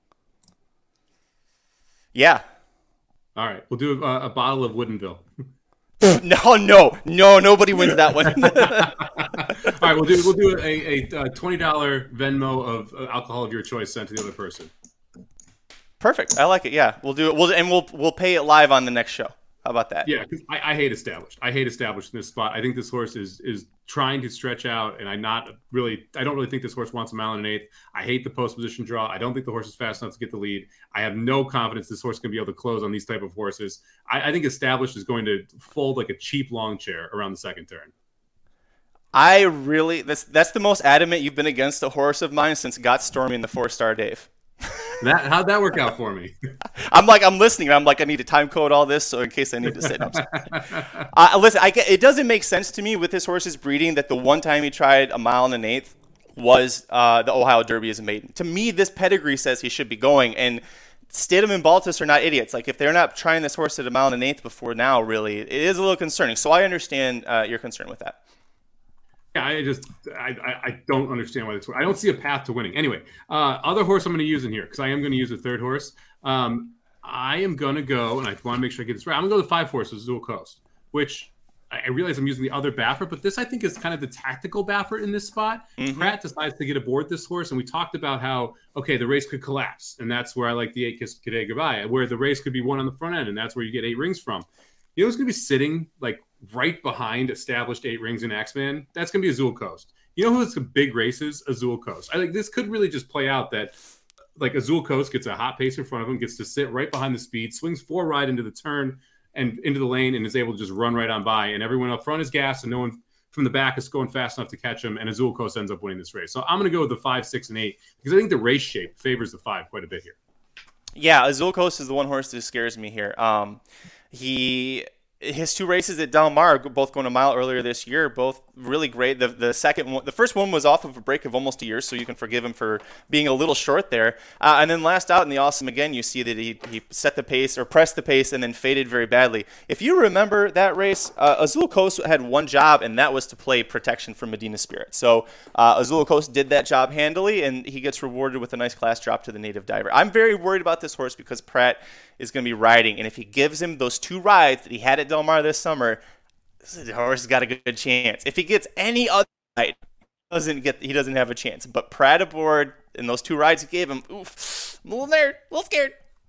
Yeah. All right, we'll do a, a bottle of Woodenville. no, no, no, nobody wins that one. All right, we'll do we'll do a, a, a twenty dollars Venmo of alcohol of your choice sent to the other person. Perfect. I like it. Yeah, we'll do it. We'll and we'll we'll pay it live on the next show. How about that? Yeah, because I, I hate established. I hate established in this spot. I think this horse is is trying to stretch out, and I not really. I don't really think this horse wants a mile and an eighth. I hate the post position draw. I don't think the horse is fast enough to get the lead. I have no confidence this horse can be able to close on these type of horses. I, I think established is going to fold like a cheap lawn chair around the second turn. I really that's that's the most adamant you've been against a horse of mine since Got Stormy in the four star Dave. That how'd that work out for me? I'm like I'm listening. I'm like I need to time code all this so in case I need to sit. uh, listen, I get, it doesn't make sense to me with this horse's breeding that the one time he tried a mile and an eighth was uh, the Ohio Derby as a maiden. To me, this pedigree says he should be going. And Stidham and Baltus are not idiots. Like if they're not trying this horse at a mile and an eighth before now, really, it is a little concerning. So I understand uh, your concern with that. Yeah, I just I, I don't understand why this. I don't see a path to winning. Anyway, uh, other horse I'm going to use in here because I am going to use a third horse. Um, I am going to go, and I want to make sure I get this right. I'm going to go with five horses, Dual Coast, which I realize I'm using the other Baffert, but this I think is kind of the tactical Baffert in this spot. Mm-hmm. Pratt decides to get aboard this horse, and we talked about how, okay, the race could collapse, and that's where I like the eight Kiss Today Goodbye, where the race could be won on the front end, and that's where you get eight rings from. You know who's going to be sitting like right behind established eight rings in Axeman? That's going to be Azul Coast. You know who's the big races? Azul Coast. I think this could really just play out that like Azul Coast gets a hot pace in front of him, gets to sit right behind the speed, swings four right into the turn, and into the lane, and is able to just run right on by. And everyone up front is gas, and no one from the back is going fast enough to catch him. And Azul Coast ends up winning this race. So I'm going to go with the five, six, and eight because I think the race shape favors the five quite a bit here. Yeah, Azul Coast is the one horse that scares me here. Um, he his two races at Del Mar, both going a mile earlier this year, both really great. The the second one, the first one was off of a break of almost a year, so you can forgive him for being a little short there. Uh, and then last out in the Awesome Again, you see that he he set the pace or pressed the pace and then faded very badly. If you remember that race, uh, Azul Coast had one job, and that was to play protection for Medina Spirit. So uh, Azul Coast did that job handily, and he gets rewarded with a nice class drop to the Native Diver. I'm very worried about this horse because Pratt is going to be riding, and if he gives him those two rides that he had at Del Mar this summer, the horse has got a good chance. If he gets any other ride, he doesn't get he doesn't have a chance. But Pratt aboard and those two rides he gave him, oof, I'm a little there, a little scared.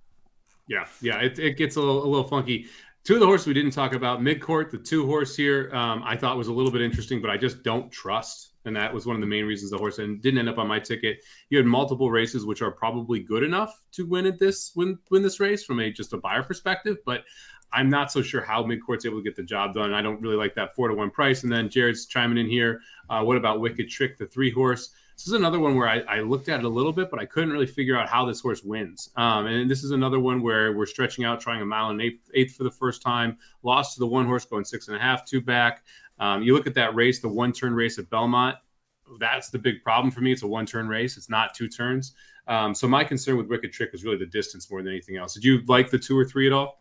Yeah, yeah, it, it gets a little, a little funky. Two of the horses we didn't talk about, Midcourt, the two horse here, um, I thought was a little bit interesting, but I just don't trust. And that was one of the main reasons the horse and didn't end up on my ticket. You had multiple races, which are probably good enough to win at this win win this race from a just a buyer perspective. But I'm not so sure how Midcourt's able to get the job done. I don't really like that four to one price. And then Jared's chiming in here. Uh, what about Wicked Trick, the three horse? This is another one where I, I looked at it a little bit, but I couldn't really figure out how this horse wins. Um, and this is another one where we're stretching out, trying a mile and eighth, eighth for the first time. Lost to the one horse going six and a half, two back. Um, you look at that race, the one-turn race at Belmont. That's the big problem for me. It's a one-turn race. It's not two turns. Um, so my concern with Wicked Trick was really the distance more than anything else. Did you like the two or three at all?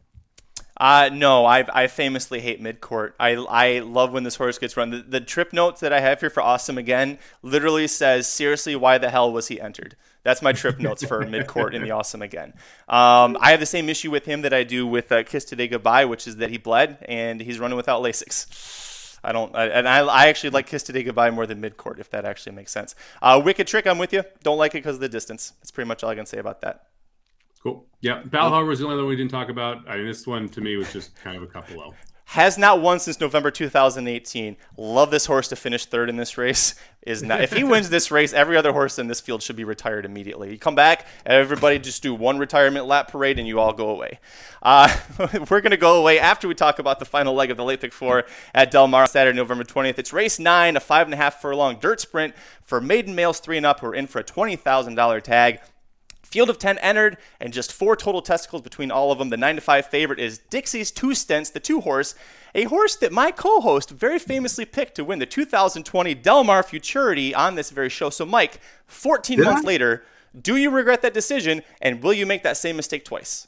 Uh, no, I I famously hate Midcourt. I I love when this horse gets run. The, the trip notes that I have here for Awesome Again literally says, seriously, why the hell was he entered? That's my trip notes for Midcourt in the Awesome Again. Um, I have the same issue with him that I do with uh, Kiss Today Goodbye, which is that he bled and he's running without Lasix. I don't, I, and I, I actually like Kiss Today Goodbye more than Midcourt, if that actually makes sense. Uh, Wicked Trick, I'm with you. Don't like it because of the distance. That's pretty much all I can say about that. Cool. Yeah, Battle Harbor was the only one we didn't talk about. I mean, this one to me was just kind of a couple low. Has not won since November two thousand eighteen. Love this horse to finish third in this race. Is not if he wins this race, every other horse in this field should be retired immediately. You come back, everybody just do one retirement lap parade, and you all go away. Uh, we're going to go away after we talk about the final leg of the late pick four at Del Mar Saturday, November twentieth. It's race nine, a five and a half furlong dirt sprint for maiden males three and up who are in for a twenty thousand dollars tag. Field of ten entered, and just four total testicles between all of them. The nine to five favorite is Dixie's Two Stents, the two horse, a horse that my co-host very famously picked to win the two thousand twenty Del Mar Futurity on this very show. So, Mike, fourteen Did months I? later, do you regret that decision, and will you make that same mistake twice?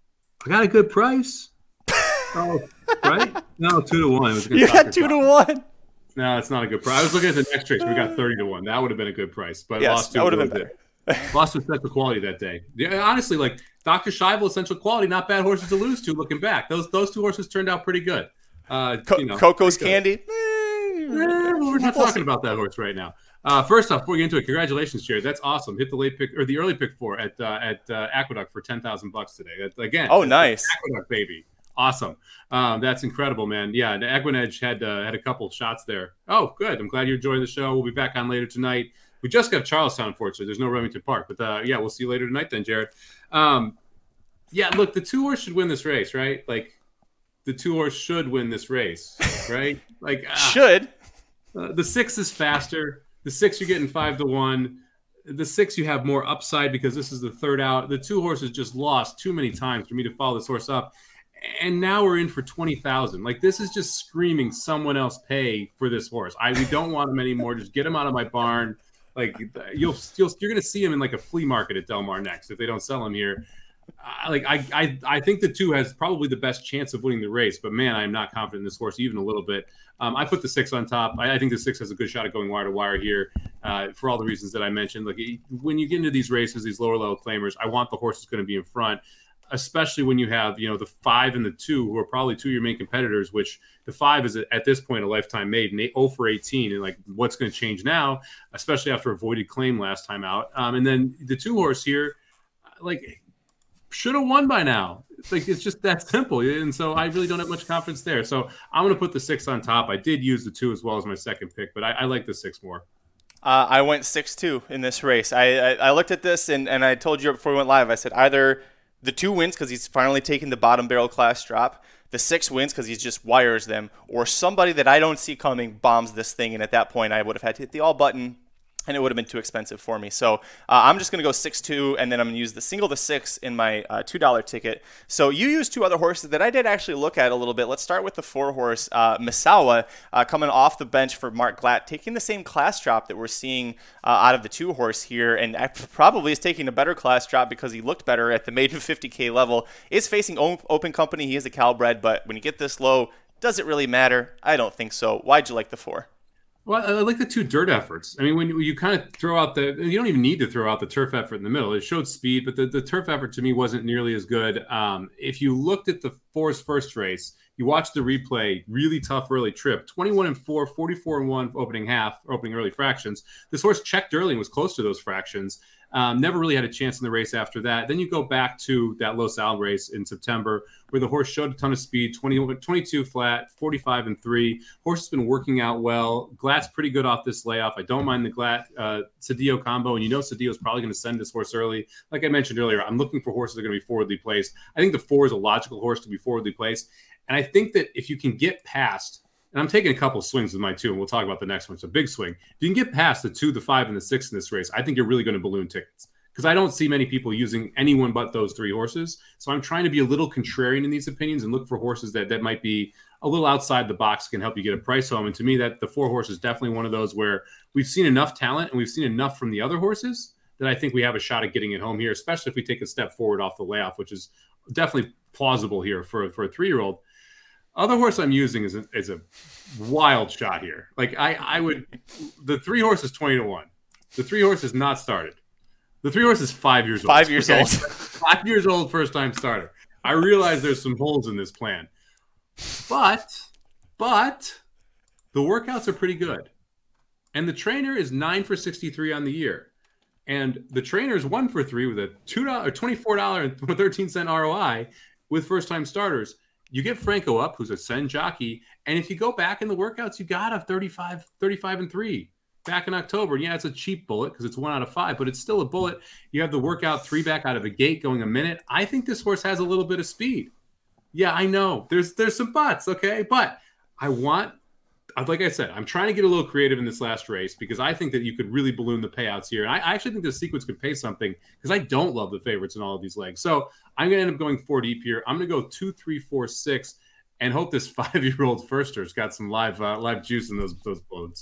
I got a good price. Oh, right? No, two to one. It was You had two to one. No, it's not a good price. I was looking at the next race. We got thirty to one. That would have been a good price, but Yes, lost to that would have really been better. good. Lost to Essential Quality that day. Yeah, honestly, like Doctor Scheibel, Essential Quality, not bad horses to lose to. Looking back, those those two horses turned out pretty good. Uh, Co- you know, Coco's pretty good. Candy. Eh, well, we're not talking about that horse right now. Uh, first off, before we get into it, congratulations, Jared. That's awesome. Hit the late pick or the early pick four at uh, at uh, Aqueduct for ten thousand bucks today. That, again, Oh, that's nice. Aqueduct baby. Awesome. Um, that's incredible, man. Yeah, the Equinedge had uh, had a couple shots there. Oh, good. I'm glad you're enjoying the show. We'll be back on later tonight. We just got Charlestown, unfortunately. There's no Remington Park. But, uh, yeah, we'll see you later tonight then, Jared. Um, yeah, look, the two horse should win this race, right? Like, the two horse should win this race, right? Like ah, Should. uh, the six is faster. The six, you're getting five to one. The six, you have more upside because this is the third out. The two horses just lost too many times for me to follow this horse up. And now we're in for twenty thousand. Like, this is just screaming someone else pay for this horse. I we don't want him anymore. Just get him out of my barn. Like, you'll, you'll you're going to see him in like a flea market at Del Mar next if they don't sell him here. Uh, like I, I I think the two has probably the best chance of winning the race, but man, I am not confident in this horse even a little bit. Um, I put the six on top. I, I think the six has a good shot at going wire to wire here uh, for all the reasons that I mentioned. Like, when you get into these races, these lower level claimers, I want the horse that's going to be in front. especially when you have, you know, the five and the two, who are probably two of your main competitors, which the five is at this point a lifetime made, and oh for eighteen. And like, what's going to change now, especially after avoided claim last time out. Um, and then the two horse here, like, should have won by now. Like, it's just that simple. And so I really don't have much confidence there. So I'm going to put the six on top. I did use the two as well as my second pick, but I, I like the six more. Uh, I went six two in this race. I, I, I looked at this, and, and I told you before we went live, I said either the two wins because he's finally taking the bottom barrel class drop, the six wins because he just wires them, or somebody that I don't see coming bombs this thing, and at that point I would have had to hit the all button, and it would have been too expensive for me. So uh, I'm just going to go six two, and then I'm going to use the single to six in my uh, two dollar ticket. So you used two other horses that I did actually look at a little bit. Let's start with the four horse, uh, Misawa, uh, coming off the bench for Mark Glatt, taking the same class drop that we're seeing uh, out of the two horse here, and probably is taking a better class drop because he looked better at the maiden fifty K level. Is facing open company. He is a Calbred, but when you get this low, does it really matter? I don't think so. Why'd you like the four? Well, I like the two dirt efforts. I mean, when you, you kind of throw out the, you don't even need to throw out the turf effort in the middle. It showed speed, but the, the turf effort to me wasn't nearly as good. Um, if you looked at the four's first race, you watched the replay, really tough early trip, twenty-one and four, forty-four and one opening half, opening early fractions. This horse checked early and was close to those fractions. Um, never really had a chance in the race after that. Then you go back to that Los Al race in September where the horse showed a ton of speed, twenty, twenty-two flat, forty-five and three. Horse has been working out well. Glatt's pretty good off this layoff. I don't mind the Glatt uh, Cedillo combo, and you know Cedillo's probably going to send this horse early. Like I mentioned earlier, I'm looking for horses that are going to be forwardly placed. I think the four is a logical horse to be forwardly placed. And I think that if you can get past, and I'm taking a couple swings with my two, and we'll talk about the next one. It's a big swing. If you can get past the two, the five, and the six in this race, I think you're really going to balloon tickets because I don't see many people using anyone but those three horses. So I'm trying to be a little contrarian in these opinions and look for horses that, that might be a little outside the box, can help you get a price home. And to me, that the four horse is definitely one of those where we've seen enough talent and we've seen enough from the other horses that I think we have a shot at getting it home here, especially if we take a step forward off the layoff, which is definitely plausible here for, for a three-year-old. Other horse I'm using is a, is a wild shot here. Like I, I would, the three horse is twenty to one. The three horse is not started. The three horse is five years old. Five years okay? old. Five years old, first time starter. I realize there's some holes in this plan, but, but the workouts are pretty good. And the trainer is nine for sixty-three on the year. And the trainer is one for three with a two dollars or twenty-four dollars and thirteen cents R O I with first time starters. You get Franco up, who's a Sen jockey, and if you go back in the workouts, you got a thirty-five, thirty-five and three back in October. Yeah, it's a cheap bullet because it's one out of five, but it's still a bullet. You have the workout three back out of a gate going a minute. I think this horse has a little bit of speed. Yeah, I know. There's there's some buts, okay? But I want, like I said, I'm trying to get a little creative in this last race because I think that you could really balloon the payouts here. And I, I actually think this sequence could pay something because I don't love the favorites in all of these legs. So I'm going to end up going four deep here. I'm going to go two, three, four, six, and hope this five-year-old firster's got some live uh, live juice in those those bones.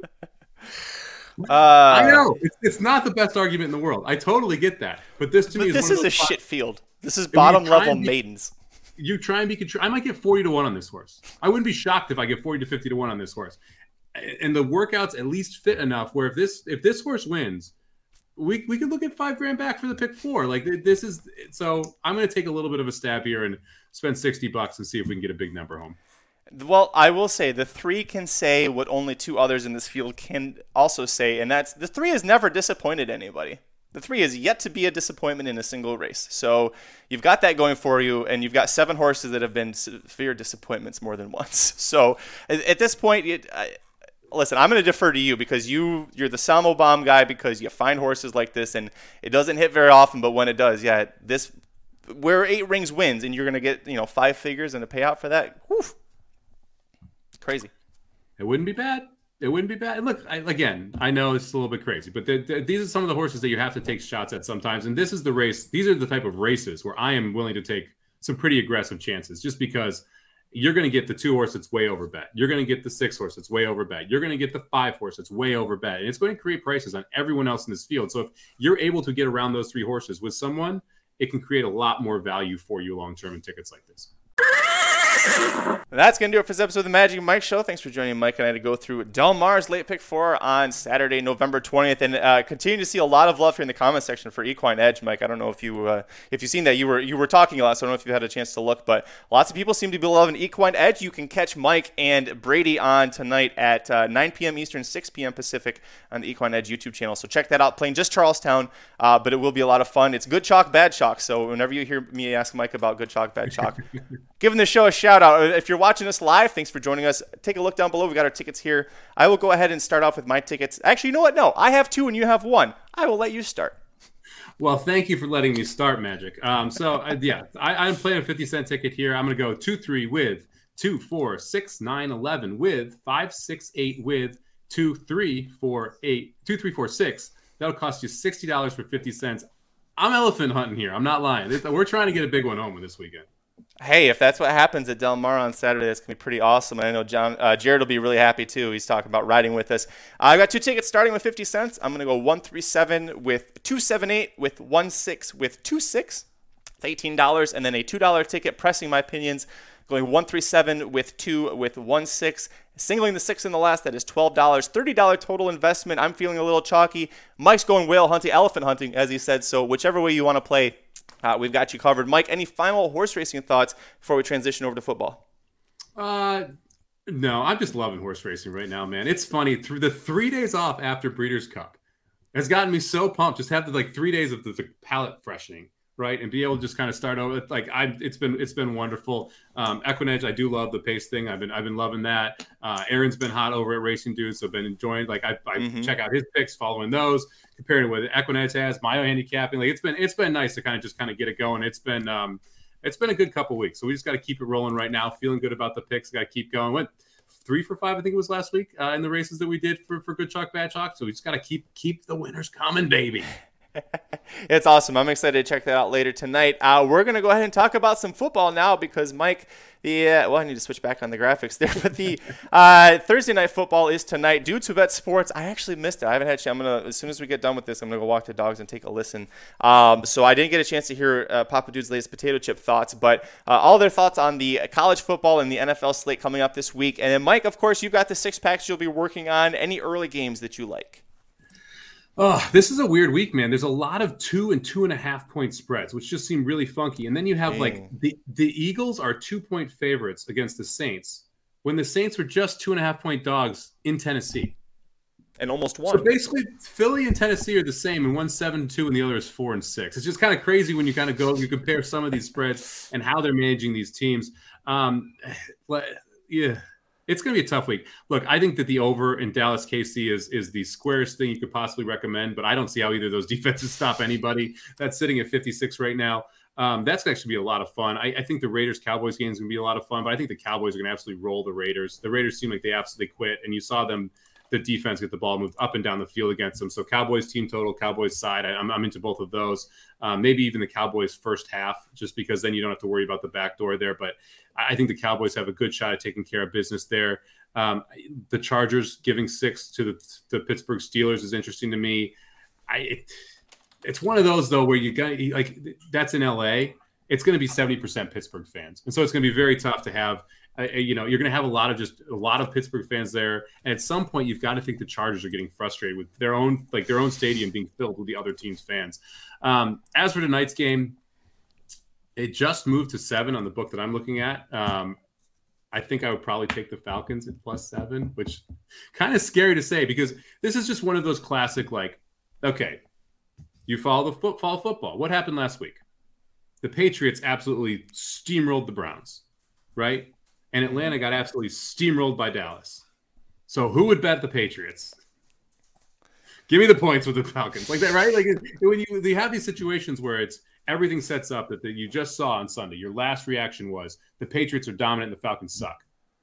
Uh, I know it's, it's not the best argument in the world. I totally get that, but this to but me is this one is of a those five, shit field. This is bottom level be, maidens. You try and be control. I might get forty to one on this horse. I wouldn't be shocked if I get forty to fifty to one on this horse. And the workouts at least fit enough where if this if this horse wins, we we could look at five grand back for the pick four. Like this is so. I'm going to take a little bit of a stab here and spend sixty bucks and see if we can get a big number home. Well, I will say the three can say what only two others in this field can also say, and that's the three has never disappointed anybody. The three is yet to be a disappointment in a single race. So you've got that going for you, and you've got seven horses that have been severe disappointments more than once. So at, at this point, it, I, listen, I'm going to defer to you because you, you're the Samo Bomb guy because you find horses like this, and it doesn't hit very often, but when it does, yeah, this where Eight Rings wins, and you're going to get you know five figures and a payout for that, whew, crazy. It wouldn't be bad. It wouldn't be bad. And look, I, again, I know it's a little bit crazy, but the, the, these are some of the horses that you have to take shots at sometimes. And this is the race. These are the type of races where I am willing to take some pretty aggressive chances just because you're going to get the two horse that's way over bet. You're going to get the six horse that's way over bet. You're going to get the five horse that's way over bet. And it's going to create prices on everyone else in this field. So if you're able to get around those three horses with someone, it can create a lot more value for you long-term in tickets like this. That's going to do it for this episode of the Magic Mike Show. Thanks for joining Mike and I to go through Del Mar's late pick four on Saturday, November twentieth. And uh, continue to see a lot of love here in the comment section for Equine Edge, Mike. I don't know if, you, uh, if you've seen that. You were you were talking a lot, so I don't know if you had a chance to look. But lots of people seem to be loving Equine Edge. You can catch Mike and Brady on tonight at uh, nine p.m. Eastern, six p.m. Pacific on the Equine Edge YouTube channel. So check that out. Playing just Charlestown, uh, but it will be a lot of fun. It's good chalk, bad chalk. So whenever you hear me ask Mike about good chalk, bad chalk, giving the show a shout out. If you're watching us live, thanks for joining us. Take a look down below. We got our tickets here. I will go ahead and start off with my tickets. Actually, you know what? No, I have two and you have one. I will let you start. Well, thank you for letting me start, Magic. Um, so uh, yeah, I, I'm playing a fifty cent ticket here. I'm going to go two, three with two, four, six, nine, eleven with five, six, eight with two, three, four, eight, two, three, four, six. That'll cost you sixty dollars for fifty cents. I'm elephant hunting here. I'm not lying. We're trying to get a big one home this weekend. Hey, if that's what happens at Del Mar on Saturday, that's going to be pretty awesome. And I know John, uh, Jared will be really happy, too. He's talking about riding with us. Uh, I got two tickets starting with fifty cents. I'm going to go one three seven with two seven eight with one six with two six. It's eighteen dollars. And then a two dollar ticket, pressing my opinions, going one three seven with two with one six. Singling the six in the last, that is twelve dollars. thirty dollars total investment. I'm feeling a little chalky. Mike's going whale hunting, elephant hunting, as he said. So whichever way you want to play, Uh, we've got you covered. Mike, any final horse racing thoughts before we transition over to football? Uh, no, I'm just loving horse racing right now, man. It's funny. Through the three days off after Breeders' Cup has gotten me so pumped. Just have the like three days of the, the palate freshening, right, and be able to just kind of start over. Like I, it's been it's been wonderful. Um, Equinedge, I do love the pace thing. I've been I've been loving that. Uh, Aaron's been hot over at Racing Dudes, so I've been enjoying. Like I, I mm-hmm. check out his picks, following those, comparing to what Equinedge has, Myo handicapping. Like it's been it's been nice to kind of just kind of get it going. It's been um, it's been a good couple weeks. So we just got to keep it rolling right now. Feeling good about the picks. Got to keep going. Went three for five, I think it was last week uh, in the races that we did for for good chalk, bad chalk. So we just got to keep keep the winners coming, baby. It's awesome. I'm excited to check that out later tonight. Uh, we're going to go ahead and talk about some football now because, Mike, the uh, well, I need to switch back on the graphics there, but the uh, Thursday night football is tonight. Due to Bet Sports, I actually missed it. I haven't had a chance. I'm going to, as soon as we get done with this, I'm going to go walk the dogs and take a listen. Um, so I didn't get a chance to hear uh, Papa Dude's latest potato chip thoughts, but uh, all their thoughts on the college football and the N F L slate coming up this week. And then, Mike, of course, you've got the six packs you'll be working on. Any early games that you like? Oh, this is a weird week, man. There's a lot of two and two and a half point spreads, which just seem really funky. And then you have Dang. like the, the Eagles are two point favorites against the Saints when the Saints were just two and a half point dogs in Tennessee. And almost won. So basically, Philly and Tennessee are the same, and one's seven and two, and the other is four and six. It's just kind of crazy when you kind of go, you compare some of these spreads and how they're managing these teams. Um, but yeah. It's going to be a tough week. Look, I think that the over in Dallas K C is is the squarest thing you could possibly recommend, but I don't see how either of those defenses stop anybody. That's sitting at fifty-six right now. Um, that's going to actually be a lot of fun. I, I think the Raiders-Cowboys game is going to be a lot of fun, but I think the Cowboys are going to absolutely roll the Raiders. The Raiders seem like they absolutely quit, and you saw them, the defense, get the ball moved up and down the field against them. So Cowboys team total, Cowboys side, I, I'm, I'm into both of those. Um, maybe even the Cowboys first half, just because then you don't have to worry about the back door there. But I think the Cowboys have a good shot at taking care of business there. Um, the Chargers giving six to the, the Pittsburgh Steelers is interesting to me. I, it, it's one of those, though, where you got like that's in L A. It's going to be seventy percent Pittsburgh fans. And so it's going to be very tough to have, uh, you know, you're going to have a lot of just a lot of Pittsburgh fans there. And at some point, you've got to think the Chargers are getting frustrated with their own, like their own stadium being filled with the other team's fans. Um, as for tonight's game, it just moved to seven on the book that I'm looking at. Um, I think I would probably take the Falcons at plus seven, which kind of scary to say because this is just one of those classic, like, okay, you follow the foot, follow football. What happened last week? The Patriots absolutely steamrolled the Browns, right? And Atlanta got absolutely steamrolled by Dallas. So who would bet the Patriots? Give me the points with the Falcons, like that, right? Like when you, you have these situations where it's everything sets up that, that you just saw on Sunday. Your last reaction was the Patriots are dominant and the Falcons suck.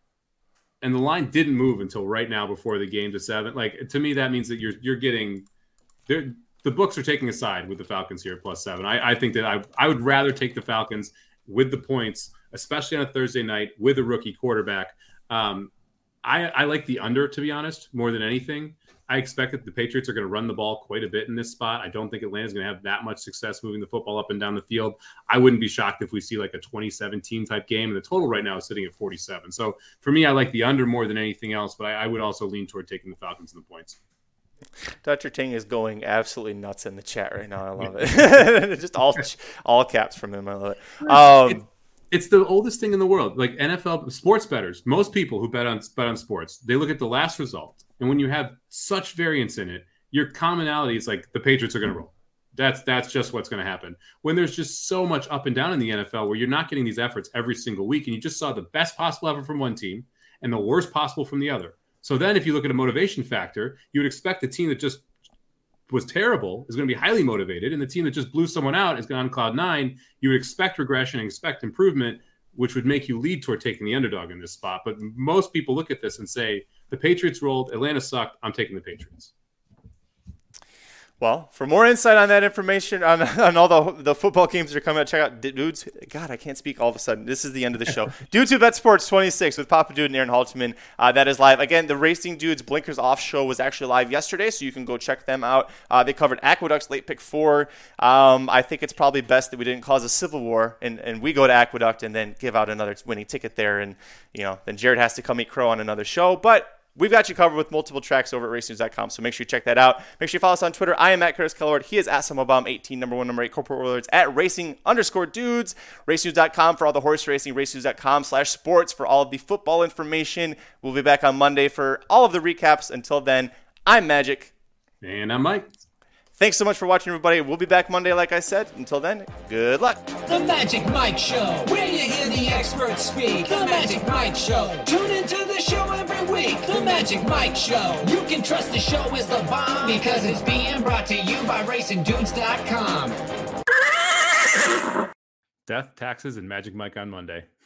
And the line didn't move until right now before the game to seven. Like, to me, that means that you're you're getting the books are taking a side with the Falcons here at plus seven. I, I think that I, I would rather take the Falcons with the points, especially on a Thursday night with a rookie quarterback. Um, I, I like the under, to be honest, more than anything. I expect that the Patriots are going to run the ball quite a bit in this spot. I don't think Atlanta's going to have that much success moving the football up and down the field. I wouldn't be shocked if we see like a twenty seventeen type game, and the total right now is sitting at forty-seven. So for me, I like the under more than anything else, but I, I would also lean toward taking the Falcons in the points. Doctor Ting is going absolutely nuts in the chat right now. I love it. Just all all caps from him. I love it. Um, it, it's the oldest thing in the world. Like N F L sports bettors, most people who bet on bet on sports, they look at the last result, and when you have such variance in it, your commonality is like the Patriots are going to roll. That's that's just what's going to happen. When there's just so much up and down in the N F L, where you're not getting these efforts every single week, and you just saw the best possible effort from one team and the worst possible from the other. So then if you look at a motivation factor, you would expect the team that just was terrible is going to be highly motivated, and the team that just blew someone out is on cloud nine. You would expect regression and expect improvement, which would make you lead toward taking the underdog in this spot. But most people look at this and say, the Patriots rolled, Atlanta sucked, I'm taking the Patriots. Well, for more insight on that information, on, on all the the football games that are coming out, check out Dudes. God, I can't speak all of a sudden. This is the end of the show. Dudes Who Bet Sports twenty-six with Papa Dude and Aaron Halterman. Uh, that is live. Again, the Racing Dudes Blinkers Off show was actually live yesterday, so you can go check them out. Uh, they covered Aqueduct's late pick four. Um, I think it's probably best that we didn't cause a civil war, and, and we go to Aqueduct and then give out another winning ticket there, and you know then Jared has to come eat crow on another show. But we've got you covered with multiple tracks over at race news dot com, so make sure you check that out. Make sure you follow us on Twitter. I am at Curtis Kellard. He is at Samobom eighteen, number one, number eight, corporate warlords at racing underscore dudes. race news dot com for all the horse racing. race news dot com slash sports for all of the football information. We'll be back on Monday for all of the recaps. Until then, I'm Magic. And I'm Mike. Thanks so much for watching, everybody. We'll be back Monday, like I said. Until then, good luck. The Magic Mike Show, where you hear the experts speak. The Magic Mike Show. Tune into the show every week. The Magic Mike Show. You can trust the show is the bomb because it's being brought to you by racing dudes dot com. Death, taxes, and Magic Mike on Monday.